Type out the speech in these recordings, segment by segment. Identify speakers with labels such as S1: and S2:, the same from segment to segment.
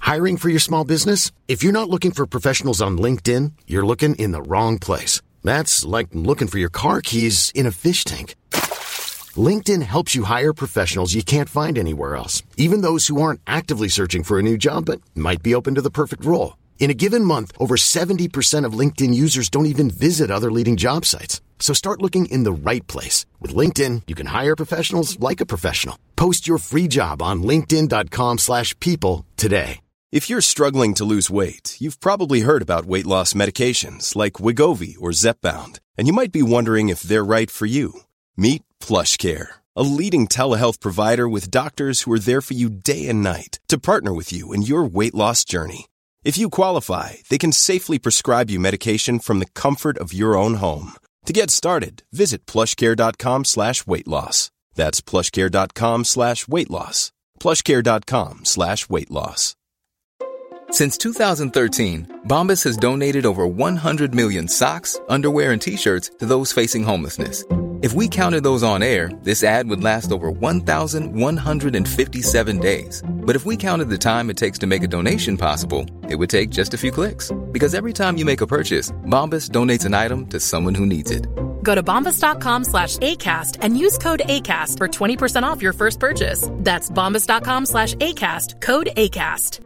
S1: Hiring for your small business? If you're not looking for professionals on LinkedIn, you're looking in the wrong place. That's like looking for your car keys in a fish tank. LinkedIn helps you hire professionals you can't find anywhere else, even those who aren't actively searching for a new job but might be open to the perfect role. In a given month, over 70% of LinkedIn users don't even visit other leading job sites. So start looking in the right place. With LinkedIn, you can hire professionals like a professional. Post your free job on linkedin.com/people today.
S2: If you're struggling to lose weight, you've probably heard about weight loss medications like Wegovy or Zepbound, and you might be wondering if they're right for you. Meet PlushCare, a leading telehealth provider with doctors who are there for you day and night to partner with you in your weight loss journey. If you qualify, they can safely prescribe you medication from the comfort of your own home. To get started, visit plushcare.com/weightloss. That's plushcare.com/weightloss. plushcare.com/weightloss.
S3: Since 2013, Bombas has donated over 100 million socks, underwear, and T-shirts to those facing homelessness. If we counted those on air, this ad would last over 1,157 days. But if we counted the time it takes to make a donation possible, it would take just a few clicks. Because every time you make a purchase, Bombas donates an item to someone who needs it.
S4: Go to bombas.com/ACAST and use code ACAST for 20% off your first purchase. That's bombas.com/ACAST, code ACAST.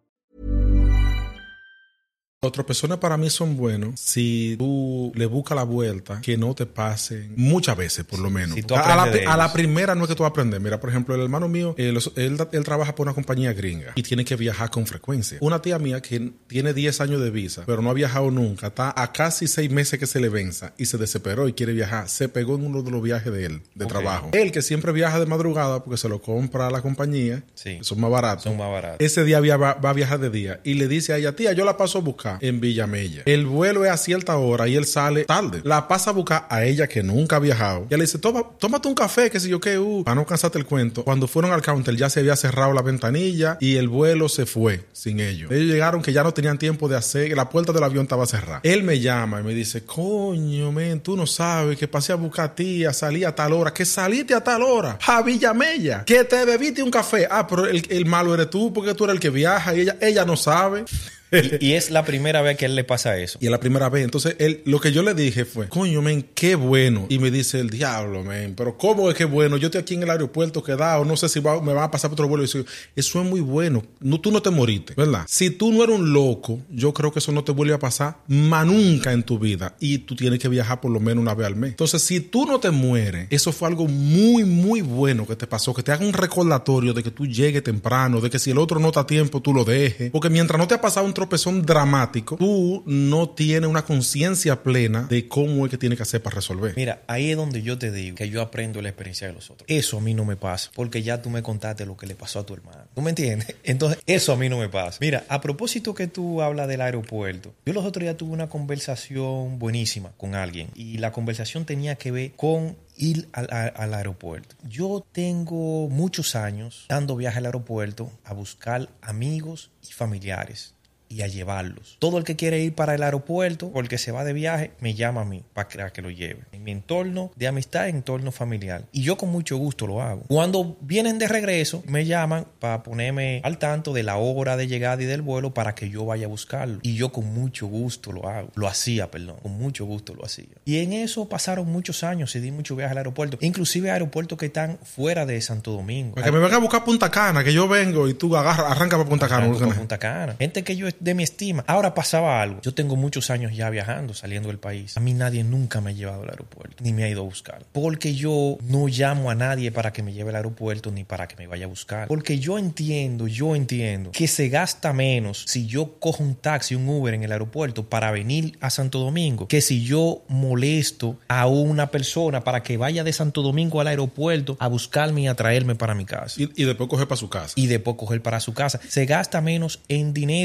S5: Los tropezones para mí son buenos si tú le buscas la vuelta, que no te pasen muchas veces, por lo menos. Si a la primera no es que tú vas a aprender. Mira, por ejemplo, el hermano mío, él trabaja por una compañía gringa y tiene que viajar con frecuencia. Una tía mía que tiene 10 años de visa, pero no ha viajado nunca, está a casi 6 meses que se le venza y se desesperó y quiere viajar. Se pegó en uno de los viajes de él, de trabajo. Él, que siempre viaja de madrugada porque se lo compra a la compañía, son más baratos. Ese día va a viajar de día y le dice a ella, tía, yo la paso a buscar en Villamella. El vuelo es a cierta hora y él sale tarde. La pasa a buscar a ella que nunca ha viajado. Ya le dice, tómate un café, que si yo qué, para no cansarte el cuento. Cuando fueron al counter ya se había cerrado la ventanilla y el vuelo se fue sin ellos. Ellos llegaron que ya no tenían tiempo de hacer, que la puerta del avión estaba cerrada. Él me llama y me dice, coño, men, tú no sabes que pasé a buscar a tía, salí a tal hora, que saliste a tal hora, a Villamella, que te bebiste un café. Ah, pero el malo eres tú porque tú eres el que viaja y ella no sabe.
S6: Y es la primera vez que a él le pasa eso.
S5: Y es la primera vez. Entonces, lo que yo le dije fue, coño, men, qué bueno. Y me dice el diablo, men, pero ¿cómo es que bueno? Yo estoy aquí en el aeropuerto quedado, no sé si me va a pasar por otro vuelo. Y dice, eso es muy bueno. No, tú no te moriste, ¿verdad? Si tú no eres un loco, yo creo que eso no te vuelve a pasar más nunca en tu vida. Y tú tienes que viajar por lo menos una vez al mes. Entonces, si tú no te mueres, eso fue algo muy, muy bueno que te pasó. Que te haga un recordatorio de que tú llegues temprano, de que si el otro no está a tiempo, tú lo dejes. Porque mientras no te ha pasado un tropezón dramático, tú no tienes una conciencia plena de cómo es que tienes que hacer para resolver.
S6: Mira, ahí es donde yo te digo que yo aprendo la experiencia de los otros. Eso a mí no me pasa, porque ya tú me contaste lo que le pasó a tu hermano. ¿Tú me entiendes? Entonces, eso a mí no me pasa. Mira, a propósito que tú hablas del aeropuerto, yo los otros días tuve una conversación buenísima con alguien y la conversación tenía que ver con ir al aeropuerto. Yo tengo muchos años dando viaje al aeropuerto a buscar amigos y familiares y a llevarlos. Todo el que quiere ir para el aeropuerto o el que se va de viaje me llama a mí para que lo lleve. En mi entorno de amistad, entorno familiar. Y yo con mucho gusto lo hago. Cuando vienen de regreso, me llaman para ponerme al tanto de la hora de llegada y del vuelo para que yo vaya a buscarlo. Y yo con mucho gusto lo hago. Con mucho gusto lo hacía. Y en eso pasaron muchos años y di mucho viaje al aeropuerto. Inclusive aeropuertos que están fuera de Santo Domingo.
S5: Para que me venga a buscar Punta Cana, que yo vengo y tú arranca para Punta Cana.
S6: Punta Cana. Gente que yo de mi estima. Ahora pasaba algo. Yo tengo muchos años ya viajando, saliendo del país. A mí nadie nunca me ha llevado al aeropuerto, ni me ha ido a buscar. Porque yo no llamo a nadie para que me lleve al aeropuerto, ni para que me vaya a buscar. Porque yo entiendo que se gasta menos si yo cojo un taxi, un Uber en el aeropuerto para venir a Santo Domingo, que si yo molesto a una persona para que vaya de Santo Domingo al aeropuerto a buscarme y a traerme para mi casa.
S5: Y después coger para su casa.
S6: Se gasta menos en dinero y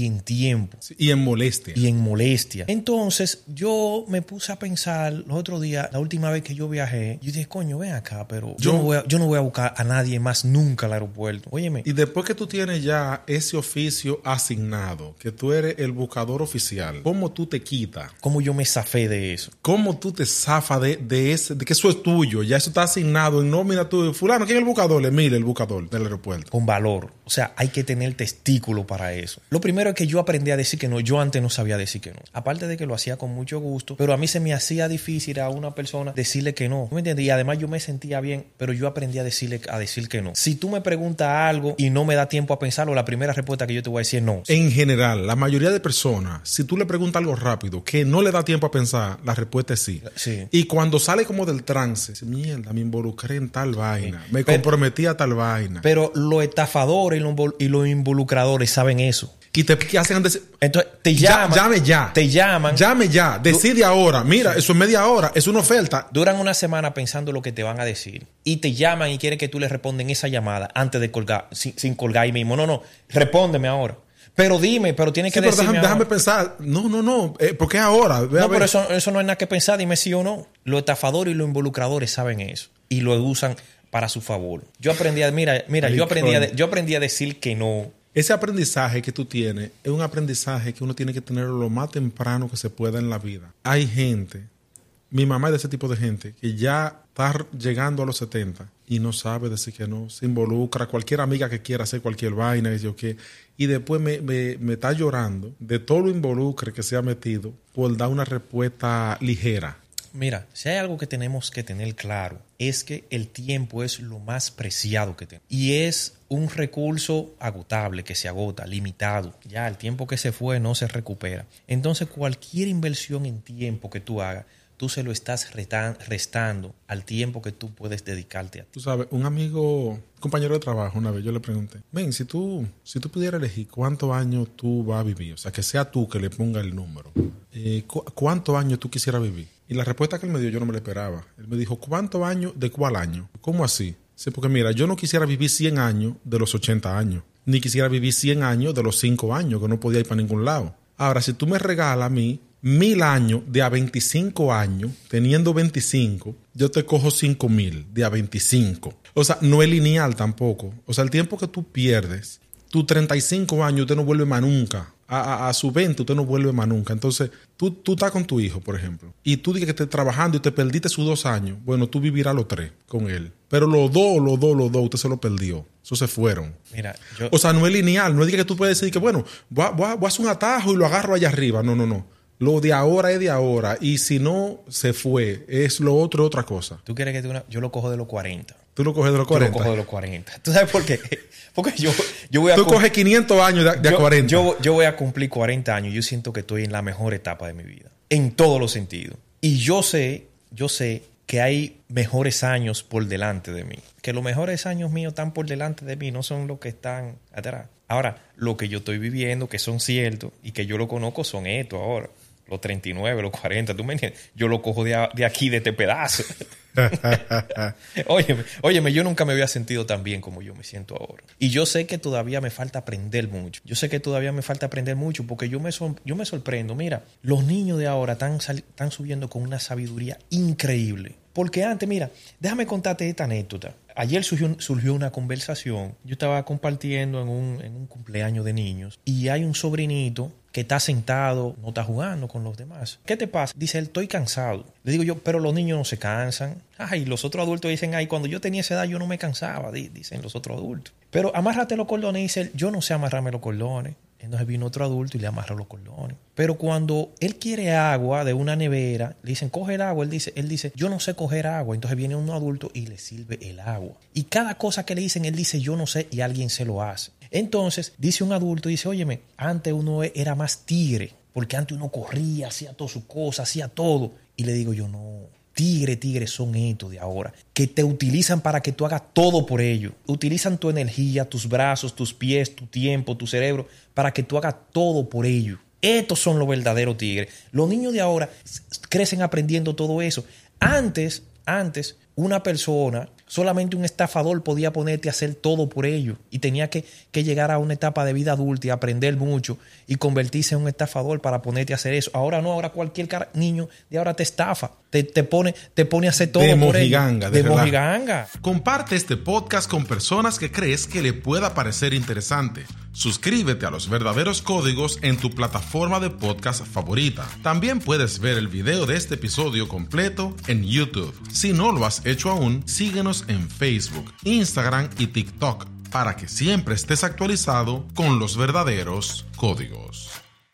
S6: en tiempo.
S5: Sí, y en molestia.
S6: Entonces, yo me puse a pensar los otros días, la última vez que yo viajé, yo dije, coño, ven acá, pero yo no voy a buscar a nadie más nunca al aeropuerto. Óyeme.
S5: Y después que tú tienes ya ese oficio asignado, que tú eres el buscador oficial, ¿cómo tú te quitas?
S6: ¿Cómo yo me zafé de eso?
S5: ¿Cómo tú te zafas de que eso es tuyo? Ya eso está asignado en nómina tú. Fulano, ¿quién es el buscador? Emile, el buscador del aeropuerto.
S6: Con valor. O sea, hay que tener testículo para eso. Lo primero es que yo aprendí a decir que no. Yo antes no sabía decir que no. Aparte de que lo hacía con mucho gusto, pero a mí se me hacía difícil a una persona decirle que no. ¿Me entiendes? Y además yo me sentía bien, pero yo aprendí a decir que no. Si tú me preguntas algo y no me da tiempo a pensarlo, la primera respuesta que yo te voy a decir es no.
S5: En general, la mayoría de personas, si tú le preguntas algo rápido, que no le da tiempo a pensar, la respuesta es sí.
S6: Sí.
S5: Y cuando sale como del trance, mierda, me involucré en tal vaina, me comprometí a tal vaina.
S6: Pero los estafadores y los involucradores saben eso.
S5: Y ¿qué hacen?
S6: Entonces te llaman.
S5: Llame ya.
S6: Te llaman.
S5: Llame ya. Decide ahora. Mira, eso es media hora. Es una oferta.
S6: Duran una semana pensando lo que te van a decir. Y te llaman y quieren que tú les respondas en esa llamada antes de colgar, sin colgar ahí mismo. No, respóndeme ahora. Pero dime, pero tienes que decirme
S5: déjame pensar. No. ¿Por qué ahora?
S6: Pero eso no es nada que pensar. Dime sí o no. Los estafadores y los involucradores saben eso. Y lo usan para su favor. Yo aprendí yo aprendí a decir que no.
S5: Ese aprendizaje que tú tienes es un aprendizaje que uno tiene que tener lo más temprano que se pueda en la vida. Hay gente, mi mamá es de ese tipo de gente, que ya está llegando a los 70 y no sabe decir que no, se involucra, cualquier amiga que quiera hacer cualquier vaina, y después me está llorando de todo lo involucre que se ha metido por dar una respuesta ligera.
S6: Mira, si hay algo que tenemos que tener claro, es que el tiempo es lo más preciado que tenemos. Y es un recurso agotable, que se agota, limitado. Ya el tiempo que se fue no se recupera. Entonces, cualquier inversión en tiempo que tú hagas, tú se lo estás restando al tiempo que tú puedes dedicarte a ti.
S5: Tú sabes, un compañero de trabajo, una vez yo le pregunté, si tú pudieras elegir cuántos años tú vas a vivir, o sea, que sea tú que le ponga el número, ¿cuántos años tú quisieras vivir? Y la respuesta que él me dio yo no me la esperaba. Él me dijo, ¿cuántos años? ¿De cuál año? ¿Cómo así? Sí, porque mira, yo no quisiera vivir 100 años de los 80 años, ni quisiera vivir 100 años de los 5 años, que no podía ir para ningún lado. Ahora, si tú me regalas a mí 1000 años de a 25 años, teniendo 25, yo te cojo 5000 de a 25. O sea, no es lineal tampoco. O sea, el tiempo que tú pierdes, tus 35 años, usted no vuelve más nunca. A su 20, usted no vuelve más nunca. Entonces, tú estás con tu hijo, por ejemplo, y tú dices que estás trabajando y te perdiste sus 2 años. Bueno, tú vivirás los 3 con él. Pero los dos, usted se lo perdió. Eso se fueron.
S6: Mira,
S5: o sea, no es lineal. No es que tú puedes decir que, bueno, voy a hacer un atajo y lo agarro allá arriba. No. Lo de ahora es de ahora. Y si no se fue, es lo otro, otra cosa.
S6: ¿Tú quieres que yo lo cojo de los 40?
S5: ¿Tú lo coges de los 40?
S6: Yo lo cojo de los 40. ¿Tú sabes por qué? Porque yo voy a...
S5: Tú coges 500 años de 40.
S6: Yo voy a cumplir 40 años. Yo siento que estoy en la mejor etapa de mi vida. En todos los sentidos. Y yo sé que hay mejores años por delante de mí. Que los mejores años míos están por delante de mí, no son los que están atrás. Ahora, lo que yo estoy viviendo, que son ciertos y que yo lo conozco, son estos ahora. Los 39, los 40, ¿tú me entiendes? Yo lo cojo de aquí, de este pedazo. Óyeme, yo nunca me había sentido tan bien como yo me siento ahora. Y yo sé que todavía me falta aprender mucho. Porque yo me sorprendo. Mira, los niños de ahora están subiendo con una sabiduría increíble. Porque antes, mira, déjame contarte esta anécdota. Ayer surgió una conversación. Yo estaba compartiendo en un cumpleaños de niños y hay un sobrinito que está sentado, no está jugando con los demás. ¿Qué te pasa? Dice él, estoy cansado. Le digo yo, pero los niños no se cansan. Ay, los otros adultos dicen, ay, cuando yo tenía esa edad yo no me cansaba, dicen los otros adultos. Pero amárrate los cordones, dice él, yo no sé amarrarme los cordones. Entonces vino otro adulto y le amarró los cordones. Pero cuando él quiere agua de una nevera, le dicen, coge el agua. Él dice, yo no sé coger agua. Entonces viene un adulto y le sirve el agua. Y cada cosa que le dicen, él dice, yo no sé, y alguien se lo hace. Entonces dice un adulto, dice, óyeme, antes uno era más tigre, porque antes uno corría, hacía todas sus cosas, hacía todo. Y le digo yo, no, tigre son estos de ahora, que te utilizan para que tú hagas todo por ellos. Utilizan tu energía, tus brazos, tus pies, tu tiempo, tu cerebro, para que tú hagas todo por ellos. Estos son los verdaderos tigres. Los niños de ahora crecen aprendiendo todo eso. Antes, una persona, Solamente un estafador podía ponerte a hacer todo por ellos y tenía que llegar a una etapa de vida adulta y aprender mucho y convertirse en un estafador para ponerte a hacer eso. Ahora no, ahora cualquier niño de ahora te estafa, te pone a hacer todo por ellos. De mojiganga.
S5: Comparte este podcast con personas que crees que le pueda parecer interesante. Suscríbete a Los Verdaderos Códigos en tu plataforma de podcast favorita. También puedes ver el video de este episodio completo en YouTube. Si no lo has hecho aún, síguenos en Facebook, Instagram y TikTok para que siempre estés actualizado con Los Verdaderos Códigos.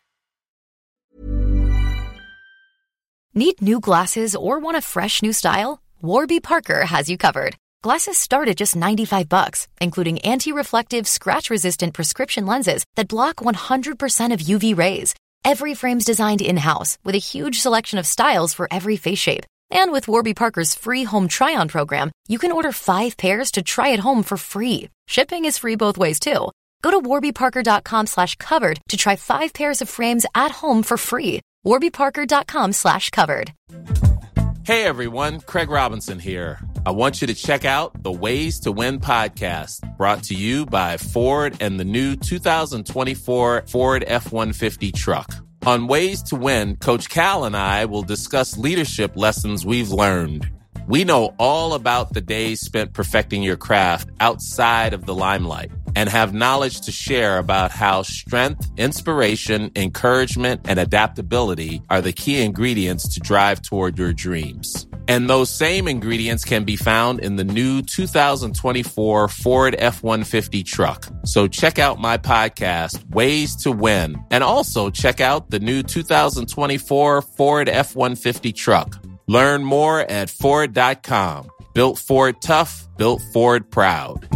S7: Need new glasses or want a fresh new style? Warby Parker has you covered. Glasses start at just $95, including anti-reflective, scratch-resistant prescription lenses that block 100% of UV rays. Every frame's designed in-house with a huge selection of styles for every face shape. And with Warby Parker's free home try-on program, you can order 5 pairs to try at home for free. Shipping is free both ways, too. Go to warbyparker.com/covered to try 5 pairs of frames at home for free. warbyparker.com/covered.
S8: Hey everyone, Craig Robinson here. I want you to check out the Ways to Win podcast, brought to you by Ford and the new 2024 Ford F-150 truck. On Ways to Win, Coach Cal and I will discuss leadership lessons we've learned. We know all about the days spent perfecting your craft outside of the limelight and have knowledge to share about how strength, inspiration, encouragement, and adaptability are the key ingredients to drive toward your dreams. And those same ingredients can be found in the new 2024 Ford F-150 truck. So check out my podcast, Ways to Win, and also check out the new 2024 Ford F-150 truck. Learn more at Ford.com. Built Ford tough, built Ford proud.